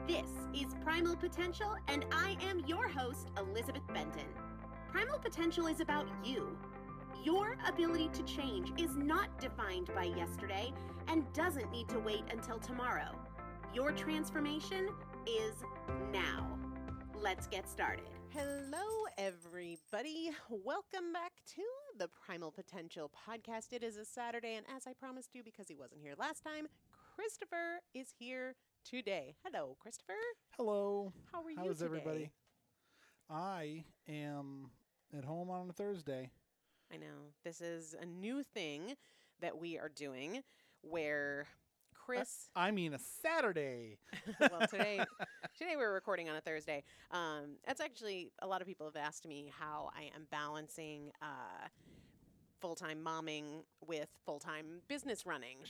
This is Primal Potential, and I am your host, Elizabeth Benton. Primal Potential is about you. Your ability to change is not defined by yesterday and doesn't need to wait until tomorrow. Your transformation is now. Let's get started. Hello, everybody. Welcome back to the Primal Potential podcast. It is a Saturday, and as I promised you, because he wasn't here last time, Christopher is here today. Hello, Christopher. Hello. How are you How's today? everybody? I am at home on a Thursday. I know. This is a new thing that we are doing where Chris... I mean a Saturday. Well, today we're recording on a Thursday. That's actually, a lot of people have asked me how I am balancing full-time momming with full-time business running.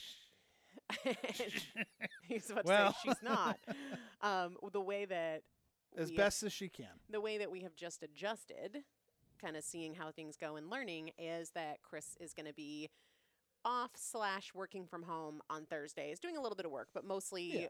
He's about to say she's not. The way that as best as she can. The way that we have just adjusted, kind of seeing how things go and learning, is that Chris is going to be off/working from home on Thursdays, doing a little bit of work, but mostly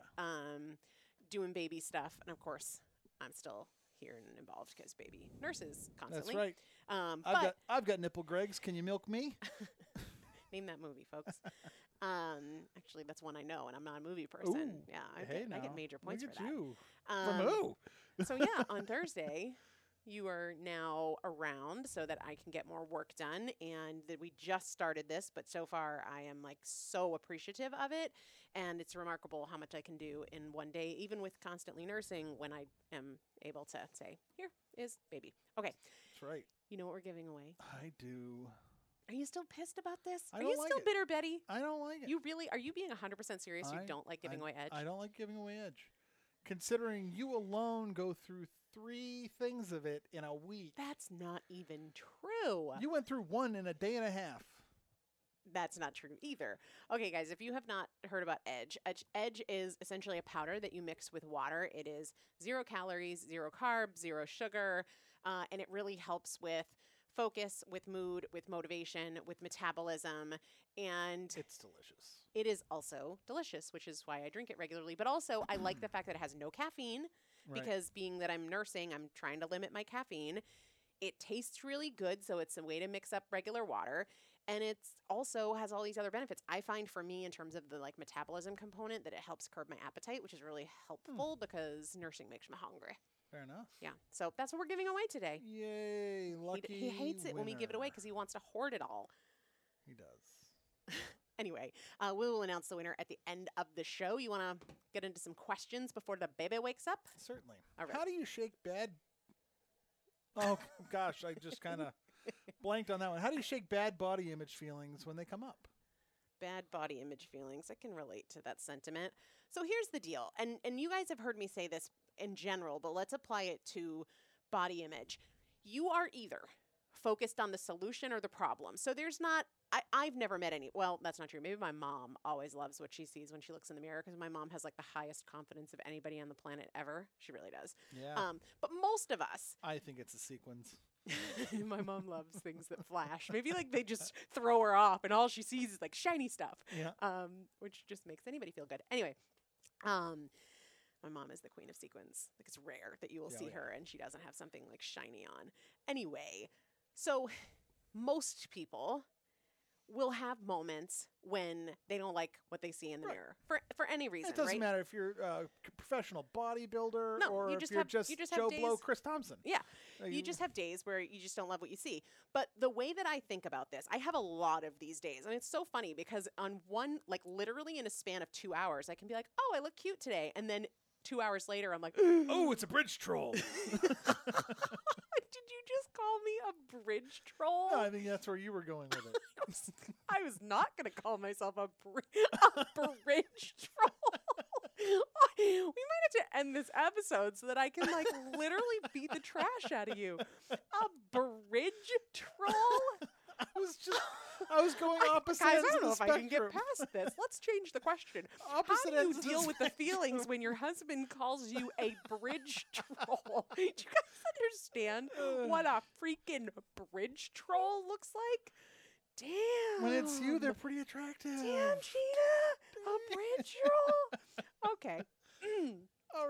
doing baby stuff. And of course, I'm still here and involved because baby nurses constantly. That's right. I've got nipple Gregs. Can you milk me? Name that movie, folks. Actually, that's one I know, and I'm not a movie person. Ooh, yeah, I hey get major points Look for at that. you. From who? So yeah, on Thursday, you are now around so that I can get more work done, and that we just started this, but so far I am like so appreciative of it, and it's remarkable how much I can do in one day, even with constantly nursing, when I am able to say, here is baby. Okay. That's right. You know what we're giving away? I do. Are you still pissed about this? I Are don't you like still it. bitter, Betty? I don't like it. You really, are you being 100% serious? You don't like giving away Edge? I don't like giving away Edge. Considering you alone go through 3 things of it in a week. That's not even true. You went through 1 in a day and a half. That's not true either. Okay, guys, if you have not heard about Edge, Edge is essentially a powder that you mix with water. It is 0 calories, 0 carbs, 0 sugar, and it really helps with focus, with mood, with motivation, with metabolism, and it's delicious. It is also delicious, which is why I drink it regularly. But also, I like the fact that it has no caffeine, because being that I'm nursing, I'm trying to limit my caffeine. It tastes really good, so it's a way to mix up regular water. And it's also has all these other benefits. I find for me, in terms of the like metabolism component, that it helps curb my appetite, which is really helpful because nursing makes me hungry. Fair enough. Yeah. So that's what we're giving away today. Yay, lucky He hates it when we give it away because he wants to hoard it all. He does. Anyway, we will announce the winner at the end of the show. You want to get into some questions before the baby wakes up? Certainly. All right. How do you shake bad... Oh, gosh, I just kind of blanked on that one. How do you shake bad body image feelings when they come up? Bad body image feelings. I can relate to that sentiment. So here's the deal. And you guys have heard me say this in general, but let's apply it to body image. You are either focused on the solution or the problem. So there's not... I've never met any... Well, that's not true. Maybe my mom always loves what she sees when she looks in the mirror, because my mom has like the highest confidence of anybody on the planet ever. She really does. Yeah. But most of us... I think it's a sequence. My mom loves things that flash. Maybe like they just throw her off and all she sees is like shiny stuff. Yeah. Which just makes anybody feel good. Anyway, my mom is the queen of sequins. Like, it's rare that you will see her and she doesn't have something like shiny on. Anyway, so most people will have moments when they don't like what they see in the mirror for any reason. It doesn't matter if you're a professional bodybuilder or if you're just Joe Blow Chris Thompson. Yeah. You just have days where you just don't love what you see. But the way that I think about this, I have a lot of these days. And it's so funny because on one, like literally in a span of 2 hours, I can be like, oh, I look cute today. And then 2 hours later, I'm like, oh, it's a bridge troll. Did you just call me a bridge troll? No, I think that's where you were going with it. I was not going to call myself a bridge troll. We might have to end this episode so that I can like literally beat the trash out of you. A bridge troll? I was going opposite Guys, ends I don't of the know if spectrum. I can get past this. Let's change the question. Opposite How do you ends of the deal with the spectrum. feelings when your husband calls you a bridge troll? Do you guys understand what a freaking bridge troll looks like? Damn. When it's you, they're pretty attractive. Damn, Gina. A bridge troll? Okay. All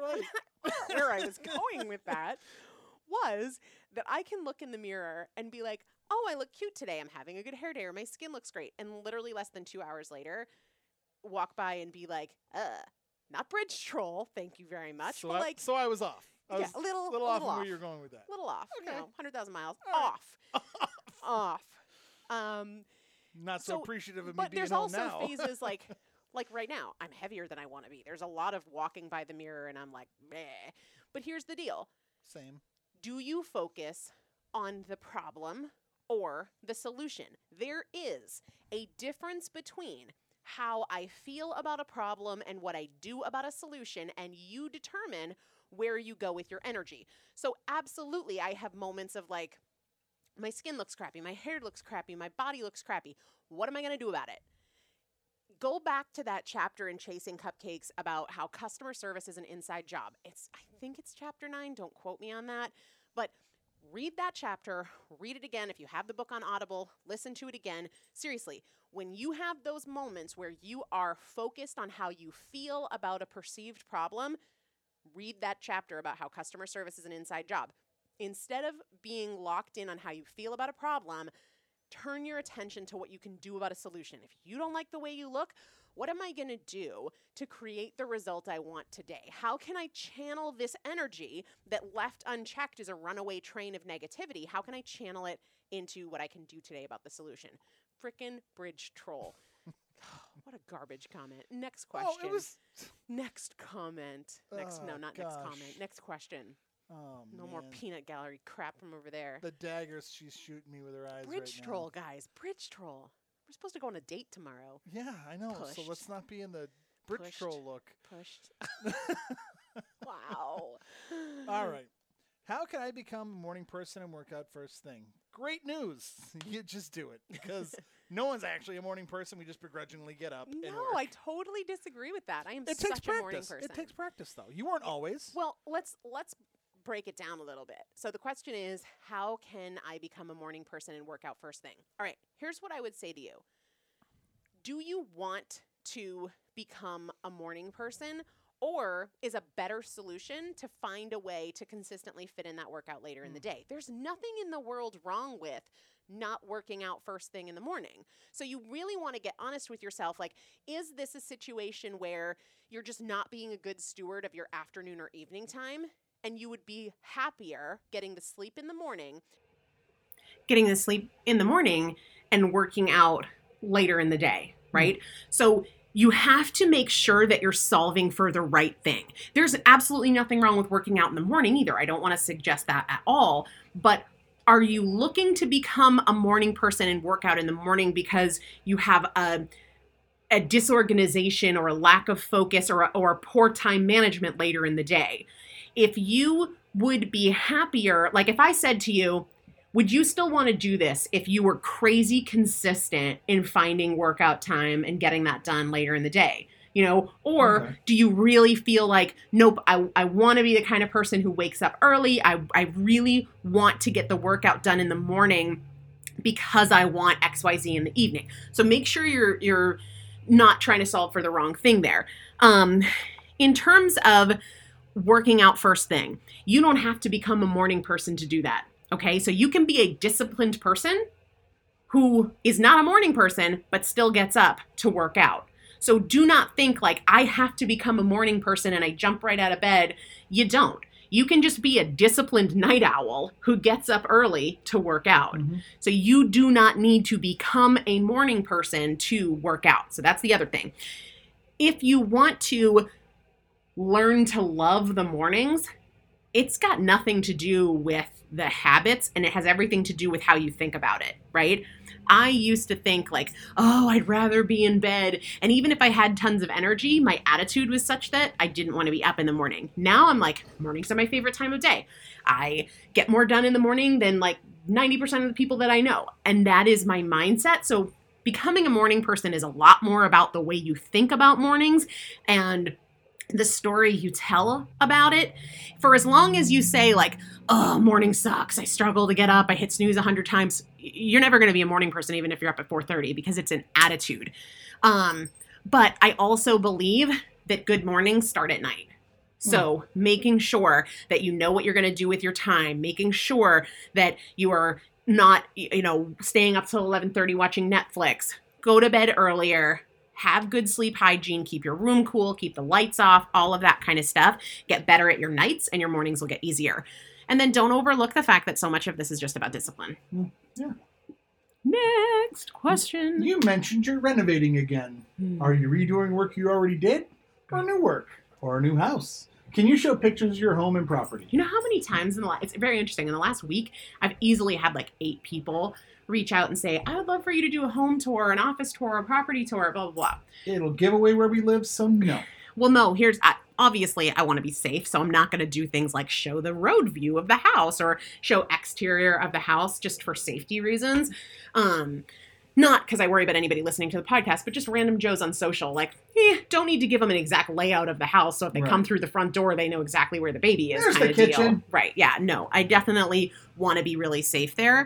right. Where I was going with that was that I can look in the mirror and be like, oh, I look cute today. I'm having a good hair day, or my skin looks great. And literally less than 2 hours later, walk by and be like, not bridge troll. Thank you very much. So, but so I was off. I was a little off from where you're going with that. A little off. Okay. 100,000 miles All right. off. Not so appreciative of me but being there's home also now. phases like right now, I'm heavier than I want to be. There's a lot of walking by the mirror and I'm like, meh. But here's the deal. Same. Do you focus on the problem or the solution? There is a difference between how I feel about a problem and what I do about a solution, and you determine where you go with your energy. So absolutely, I have moments of like, my skin looks crappy, my hair looks crappy, my body looks crappy. What am I going to do about it? Go back to that chapter in Chasing Cupcakes about how customer service is an inside job. I think it's chapter 9. Don't quote me on that. But read that chapter, read it again. If you have the book on Audible, listen to it again. Seriously, when you have those moments where you are focused on how you feel about a perceived problem, read that chapter about how customer service is an inside job. Instead of being locked in on how you feel about a problem, turn your attention to what you can do about a solution. If you don't like the way you look, what am I going to do to create the result I want today? How can I channel this energy that left unchecked is a runaway train of negativity? How can I channel it into what I can do today about the solution? Frickin' bridge troll. What a garbage comment. Next question. Oh, it was... Next comment. Next comment. Next question. Oh, no more peanut gallery crap from over there. The daggers she's shooting me with her eyes Bridge right troll, guys. Bridge troll. We're supposed to go on a date tomorrow. Yeah, I know. Pushed. So let's not be in the bridge troll look. Pushed. Wow. All right. How can I become a morning person and work out first thing? Great news. You just do it because no one's actually a morning person. We just begrudgingly get up and work. No, I totally disagree with that. I am such a morning person. It takes practice, though. You weren't always. Well, let's break it down a little bit. So the question is, how can I become a morning person and work out first thing? All right, here's what I would say to you. Do you want to become a morning person, or is a better solution to find a way to consistently fit in that workout later in the day? There's nothing in the world wrong with not working out first thing in the morning. So you really want to get honest with yourself. Like, is this a situation where you're just not being a good steward of your afternoon or evening time? And you would be happier getting the sleep in the morning and working out later in the day, right? So you have to make sure that you're solving for the right thing. There's absolutely nothing wrong with working out in the morning either. I don't want to suggest that at all. But are you looking to become a morning person and work out in the morning because you have a disorganization or a lack of focus or poor time management later in the day? If you would be happier, like if I said to you, would you still want to do this if you were crazy consistent in finding workout time and getting that done later in the day? You know, or do you really feel like, nope, I want to be the kind of person who wakes up early. I really want to get the workout done in the morning because I want XYZ in the evening. So make sure you're not trying to solve for the wrong thing there. In terms of working out first thing, you don't have to become a morning person to do that. Okay, so you can be a disciplined person who is not a morning person, but still gets up to work out. So do not think like, I have to become a morning person and I jump right out of bed. You don't. You can just be a disciplined night owl who gets up early to work out. Mm-hmm. So you do not need to become a morning person to work out. So that's the other thing. If you want to learn to love the mornings, it's got nothing to do with the habits, and it has everything to do with how you think about it, right? I used to think like, oh, I'd rather be in bed. And even if I had tons of energy, my attitude was such that I didn't want to be up in the morning. Now I'm like, mornings are my favorite time of day. I get more done in the morning than like 90% of the people that I know. And that is my mindset. So becoming a morning person is a lot more about the way you think about mornings and the story you tell about it. For as long as you say like, oh, morning sucks, I struggle to get up, I hit snooze 100 times, you're never going to be a morning person even if you're up at 4:30 because it's an attitude. But I also believe that good mornings start at night. So making sure that you know what you're going to do with your time, making sure that you are not, staying up till 11:30 watching Netflix, go to bed earlier, have good sleep hygiene, keep your room cool, keep the lights off, all of that kind of stuff. Get better at your nights and your mornings will get easier. And then don't overlook the fact that so much of this is just about discipline. Yeah. Next question. You mentioned you're renovating again. Are you redoing work you already did? Or new work? Or a new house? Can you show pictures of your home and property? You know how many times it's very interesting. In the last week, I've easily had like 8 people reach out and say, I would love for you to do a home tour, an office tour, a property tour, blah, blah, blah. It'll give away where we live, so no. Well, no, obviously I want to be safe, so I'm not going to do things like show the road view of the house or show exterior of the house just for safety reasons. Not because I worry about anybody listening to the podcast, but just random Joes on social. Like, don't need to give them an exact layout of the house. So if they come through the front door, they know exactly where the baby is. There's kind the of kitchen. Deal. Right. Yeah. No, I definitely want to be really safe there.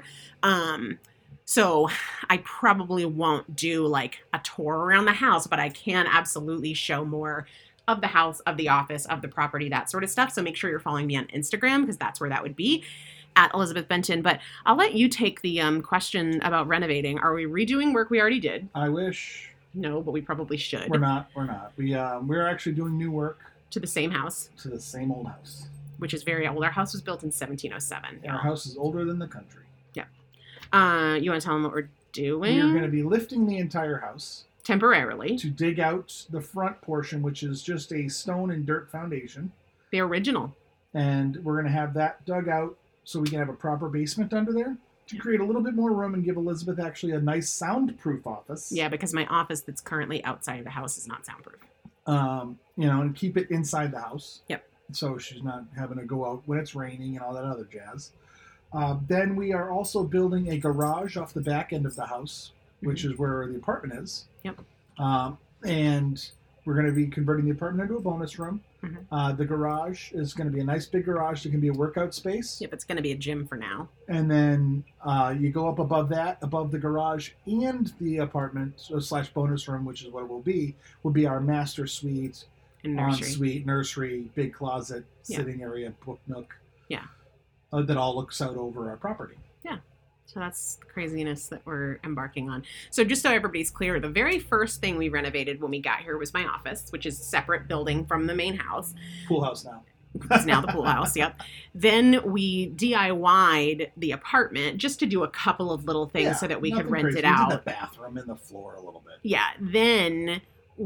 So I probably won't do like a tour around the house, but I can absolutely show more of the house, of the office, of the property, that sort of stuff. So make sure you're following me on Instagram because that's where that would be. At Elizabeth Benton, but I'll let you take the question about renovating. Are we redoing work we already did? I wish. No, but we probably should. We're not. We're actually doing new work. To the same house. To the same old house. Which is very old. Our house was built in 1707. Our house is older than the country. Yeah. You want to tell them what we're doing? We're going to be lifting the entire house. Temporarily. To dig out the front portion, which is just a stone and dirt foundation. The original. And we're going to have that dug out so we can have a proper basement under there to create a little bit more room and give Elizabeth actually a nice soundproof office. Yeah, because my office that's currently outside of the house is not soundproof. And keep it inside the house. Yep. So she's not having to go out when it's raining and all that other jazz. Then we are also building a garage off the back end of the house, which is where the apartment is. Yep. And we're going to be converting the apartment into a bonus room. The garage is going to be a nice big garage that can be a workout space. Yep, it's going to be a gym for now. And then you go up above that, above the garage and the apartment / bonus room, which is what it will be our master suite, ensuite, nursery, big closet, sitting area, book nook. Yeah. That all looks out over our property. Yeah. So that's the craziness that we're embarking on. So just so everybody's clear, the very first thing we renovated when we got here was my office, which is a separate building from the main house. Pool house now. It's now the pool house, yep. Then we DIY'd the apartment just to do a couple of little things so that we could rent it out. We did the bathroom and the floor a little bit. Yeah. Then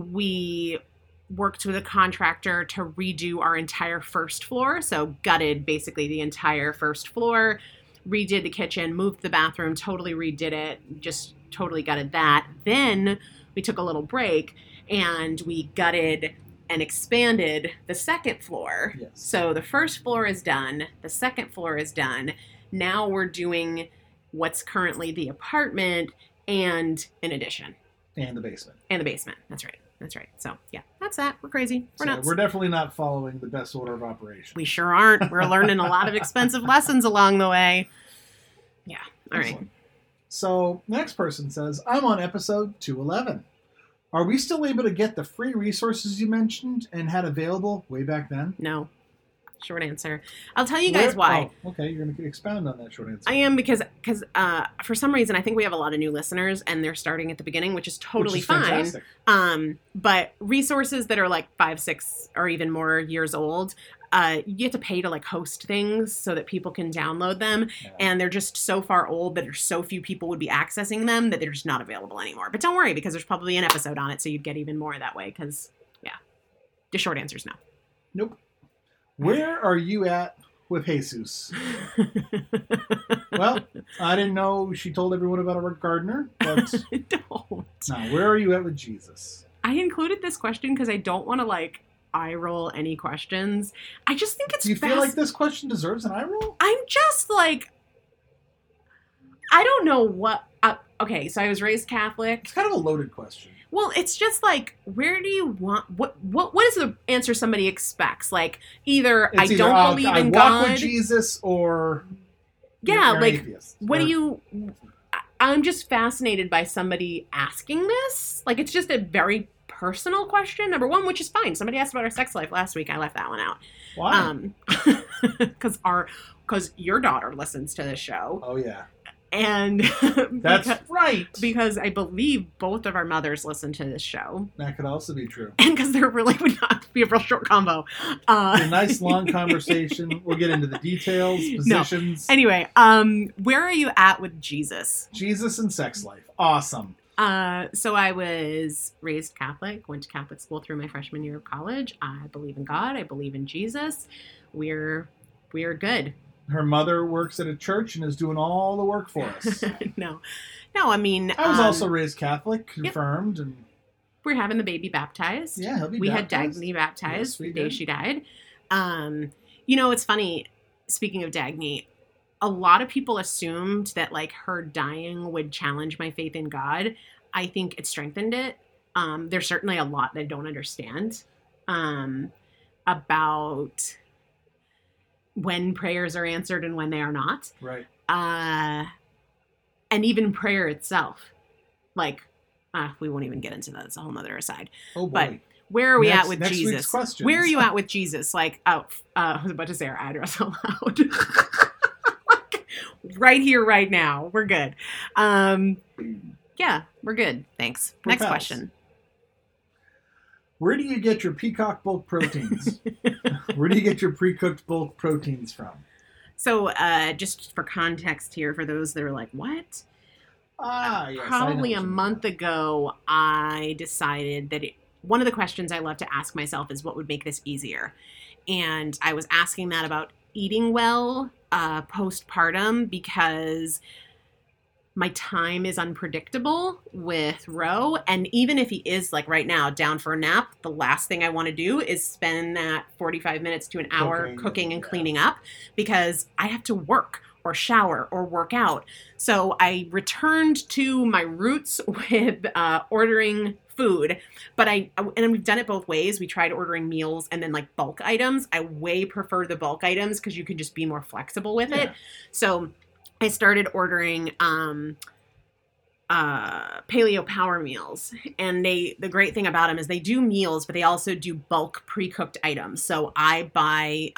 we worked with a contractor to redo our entire first floor. So gutted basically the entire first floor. Redid the kitchen, moved the bathroom, totally redid it, just totally gutted that. Then we took a little break and we gutted and expanded the second floor. Yes. So the first floor is done, the second floor is done. Now we're doing what's currently the apartment and an addition. And the basement. And the basement. That's right. So yeah, that's that. We're crazy. We're nuts. We're definitely not following the best order of operation. We sure aren't. We're learning a lot of expensive lessons along the way. Yeah. All right. Excellent. So next person says, I'm on episode 211. Are we still able to get the free resources you mentioned and had available way back then? No. Short answer. I'll tell you guys why. Oh, okay, you're going to expound on that short answer. I am because for some reason I think we have a lot of new listeners and they're starting at the beginning, which is totally fine. Fantastic. But resources that are like 5, 6, or even more years old, you have to pay to like host things so that people can download them, and they're just so far old that there's so few people would be accessing them that they're just not available anymore. But don't worry, because there's probably an episode on it, so you'd get even more that way. Because the short answer is no. Nope. Where are you at with Jesus? Well, I didn't know she told everyone about our gardener, but don't. Now, where are you at with Jesus? I included this question because I don't want to like eye roll any questions. I just think it's. Do you feel like this question deserves an eye roll? I'm just like, I don't know what. Okay, so I was raised Catholic. It's kind of a loaded question. Well, it's just like, where do you want what is the answer somebody expects? Like either I don't believe in God. I walk with Jesus, or you're like atheist, what do you? I'm just fascinated by somebody asking this. Like it's just a very personal question, number one, which is fine. Somebody asked about our sex life last week. I left that one out. Why? Because your daughter listens to the show. Oh, yeah. And that's right. Because I believe both of our mothers listen to this show. That could also be true. And because there really would not be a real short combo. A nice long conversation. We'll get into the details, positions. No. Anyway, where are you at with Jesus? Jesus and sex life. Awesome. So I was raised Catholic, went to Catholic school through my freshman year of college. I believe in God. I believe in Jesus. We're good. Her mother works at a church and is doing all the work for us. No, I mean... I was also raised Catholic, confirmed. Yep. And we're having the baby baptized. Yeah, he'll be baptized. We had Dagny baptized the day she died. It's funny, speaking of Dagny, a lot of people assumed that, like, her dying would challenge my faith in God. I think it strengthened it. There's certainly a lot that I don't understand about when prayers are answered and when they are not. Right. And even prayer itself. Like, we won't even get into that. It's a whole nother aside. Oh, boy. But where are we at with next Jesus? Week's questions. Where are you at with Jesus? Like, I was about to say our address out loud. Right here, right now. We're good. Yeah, we're good. Thanks. We're Next pals. question. Where do you get your Peacock bulk proteins? Where do you get your pre-cooked bulk proteins from? So, just for context here, for those that are like, what? Yes. Probably a month ago, I decided that one of the questions I love to ask myself is what would make this easier? And I was asking that about eating well postpartum because my time is unpredictable with Ro. And even if he is, like, right now down for a nap, the last thing I want to do is spend that 45 minutes to an hour cooking and cleaning up because I have to work or shower or work out. So I returned to my roots with ordering food, but and we've done it both ways. We tried ordering meals and then, like, bulk items. I way prefer the bulk items because you can just be more flexible with it. So I started ordering Paleo Power Meals, and the great thing about them is they do meals, but they also do bulk pre-cooked items. So I buy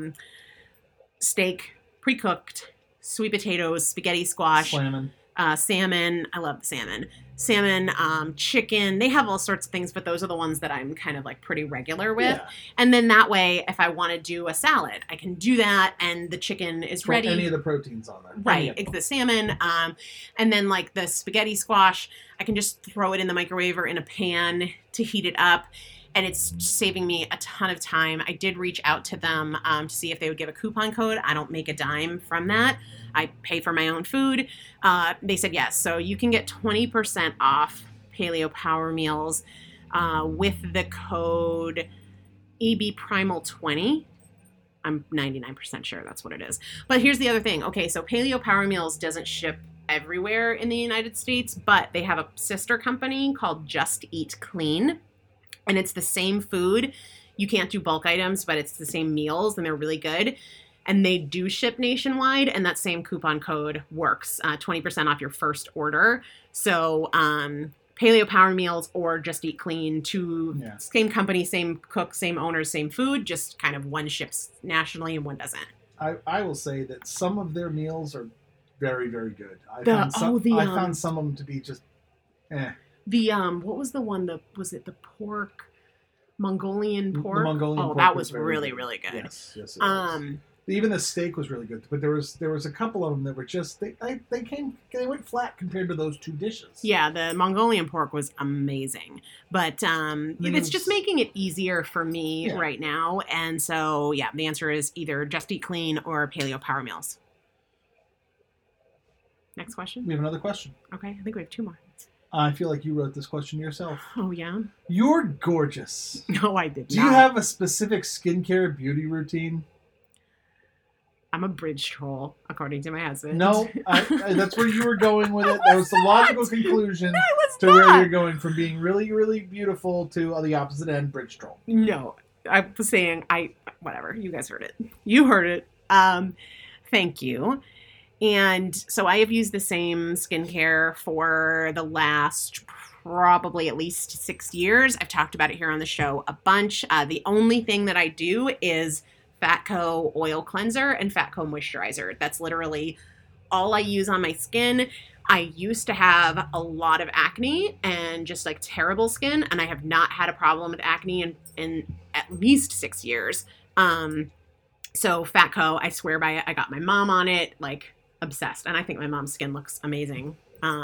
steak pre-cooked, sweet potatoes, spaghetti squash, salmon. I love the salmon. Salmon, chicken. They have all sorts of things, but those are the ones that I'm kind of, like, pretty regular with. Yeah. And then that way, if I want to do a salad, I can do that, and the chicken is ready. Any of the proteins on there. Right. It's the salmon. And then, like, the spaghetti squash, I can just throw it in the microwave or in a pan to heat it up. And it's saving me a ton of time. I did reach out to them to see if they would give a coupon code. I don't make a dime from that. I pay for my own food. They said yes. So you can get 20% off Paleo Power Meals with the code EBPrimal20. I'm 99% sure that's what it is. But here's the other thing. Okay, so Paleo Power Meals doesn't ship everywhere in the United States, but they have a sister company called Just Eat Clean. And it's the same food. You can't do bulk items, but it's the same meals, and they're really good. And they do ship nationwide, and that same coupon code works, 20% off your first order. So Paleo Power Meals or Just Eat Clean, same company, same cook, same owners, same food, just kind of one ships nationally and one doesn't. I will say that some of their meals are very, very good. I found some of them to be just what was the one was it the pork, Mongolian pork? The Mongolian pork that was really, really good. Yes, it was. Even the steak was really good, but there was a couple of them that were just they went flat compared to those two dishes. Yeah, the Mongolian pork was amazing, but it's just making it easier for me right now, and so the answer is either Just Eat Clean or Paleo Power Meals. Next question. We have another question. Okay, I think we have two more. I feel like you wrote this question yourself. Oh, yeah? You're gorgeous. No, I did not. Do you have a specific skincare beauty routine? I'm a bridge troll, according to my husband. No, that's where you were going with it. That was the logical conclusion to where you're going from being really, really beautiful to the opposite end, bridge troll. No, I was saying, whatever. You guys heard it. You heard it. Thank you. And so I have used the same skincare for the last probably at least 6 years. I've talked about it here on the show a bunch. The only thing that I do is Fatco oil cleanser and Fatco moisturizer. That's literally all I use on my skin. I used to have a lot of acne and just like terrible skin, and I have not had a problem with acne in at least 6 years. So Fatco, I swear by it. I got my mom on it, like obsessed. And I think my mom's skin looks amazing.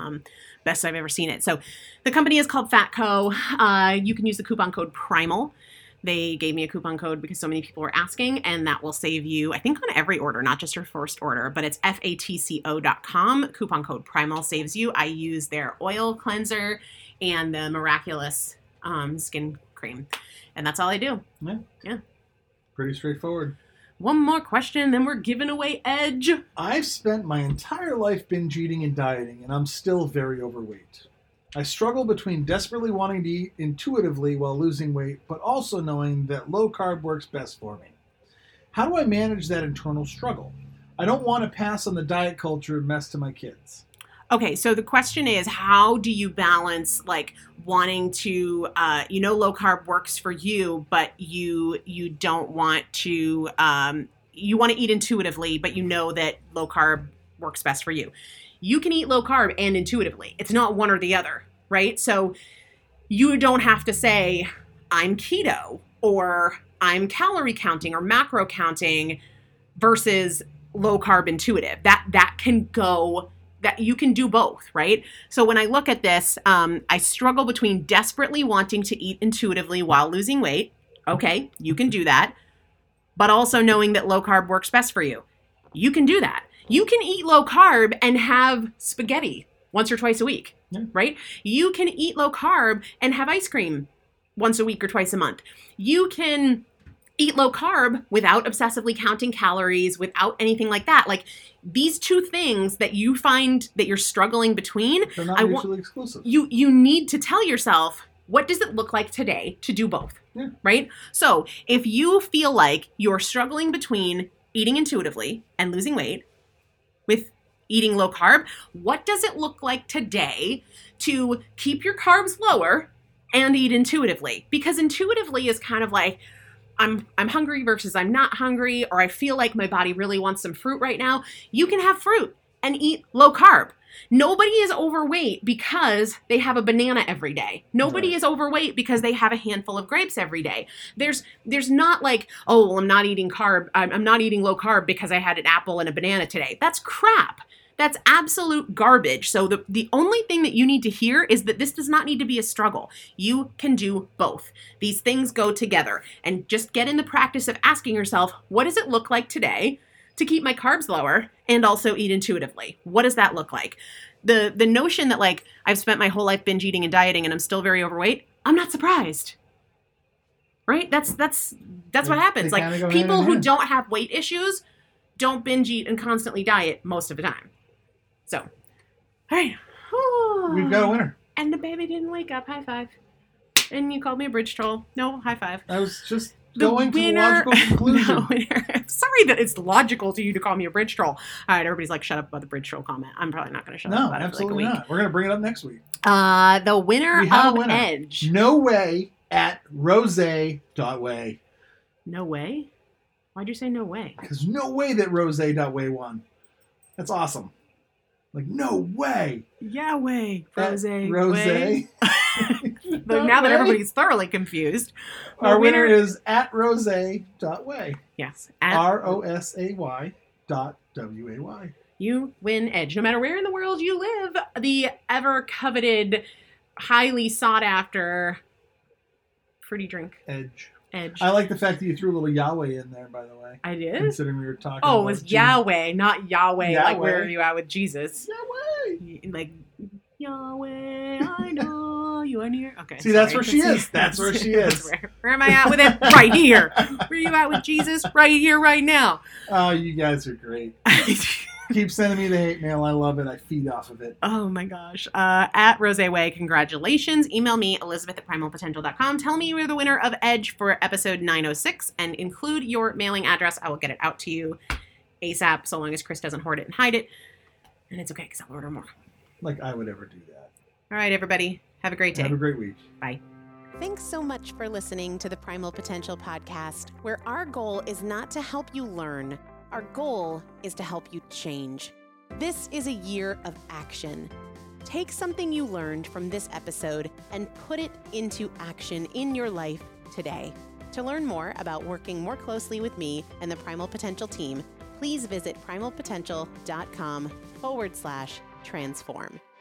Best I've ever seen it. So the company is called Fatco. You can use the coupon code PRIMAL. They gave me a coupon code because so many people were asking, and that will save you, I think, on every order, not just your first order, but it's fatco.com. Coupon code PRIMAL saves you. I use their oil cleanser and the Miraculous skin cream, and that's all I do. Yeah. Pretty straightforward. One more question, then we're giving away Edge. I've spent my entire life binge eating and dieting, and I'm still very overweight. I struggle between desperately wanting to eat intuitively while losing weight, but also knowing that low carb works best for me. How do I manage that internal struggle? I don't want to pass on the diet culture mess to my kids. Okay, so the question is, how do you balance like wanting to, low carb works for you, but you don't want to, you want to eat intuitively, but you know that low carb works best for you. You can eat low carb and intuitively. It's not one or the other, right? So you don't have to say, I'm keto or I'm calorie counting or macro counting versus low carb intuitive. That can go, that you can do both, right? So when I look at this, I struggle between desperately wanting to eat intuitively while losing weight. Okay, you can do that. But also knowing that low carb works best for you. You can do that. You can eat low carb and have spaghetti once or twice a week, right? You can eat low carb and have ice cream once a week or twice a month. You can eat low carb without obsessively counting calories, without anything like that. Like these two things that you find that you're struggling between, they're not mutually exclusive. You need to tell yourself, what does it look like today to do both, right? So if you feel like you're struggling between eating intuitively and losing weight with eating low carb, what does it look like today to keep your carbs lower and eat intuitively? Because intuitively is kind of like, I'm hungry versus I'm not hungry, or I feel like my body really wants some fruit right now. You can have fruit and eat low carb. Nobody is overweight because they have a banana every day. Nobody is overweight because they have a handful of grapes every day. There's not like, oh, well, I'm not eating low carb because I had an apple and a banana today. That's crap. That's absolute garbage. So the only thing that you need to hear is that this does not need to be a struggle. You can do both. These things go together. And just get in the practice of asking yourself, what does it look like today to keep my carbs lower and also eat intuitively? What does that look like? The notion that like I've spent my whole life binge eating and dieting and I'm still very overweight, I'm not surprised. Right? That's what happens. Like people who don't have weight issues don't binge eat and constantly diet most of the time. So, all right. We've got a winner. And the baby didn't wake up. High five. And you called me a bridge troll. No, high five. I was just going to the logical conclusion. Sorry that it's logical to you to call me a bridge troll. All right, everybody's like, shut up about the bridge troll comment. I'm probably not going to shut up about it for like a week. Not. We're going to bring it up next week. The winner of Edge. No Way at rose.way. No way? Why'd you say no way? Because no way that rose.way won. That's awesome. Like, no way. Yahweh. Rose. Rose. But now that everybody's thoroughly confused. Our winner is at rose.way. Yes. ROSAY.WAY. You win Edge. No matter where in the world you live, the ever coveted, highly sought after fruity drink. Edge. Edge. I like the fact that you threw a little Yahweh in there, by the way. I did? Considering we were talking about it was Yahweh, not Yahweh. Like, where are you at with Jesus? Yahweh! Like, Yahweh, I know you are near. Okay. See, that's where she is. That's where she is. Where am I at with it? Right here. Where are you at with Jesus? Right here, right now. Oh, you guys are great. Keep sending me the hate mail. I love it. I feed off of it. Oh my gosh. At RoseWay, congratulations. Email me, Elizabeth@primalpotential.com. Tell me you're the winner of Edge for episode 906 and include your mailing address. I will get it out to you ASAP so long as Chris doesn't hoard it and hide it. And it's okay because I'll order more. Like I would ever do that. All right, everybody. Have a great day. Have a great week. Bye. Thanks so much for listening to the Primal Potential podcast, where our goal is not to help you learn. Our goal is to help you change. This is a year of action. Take something you learned from this episode and put it into action in your life today. To learn more about working more closely with me and the Primal Potential team, please visit primalpotential.com/transform.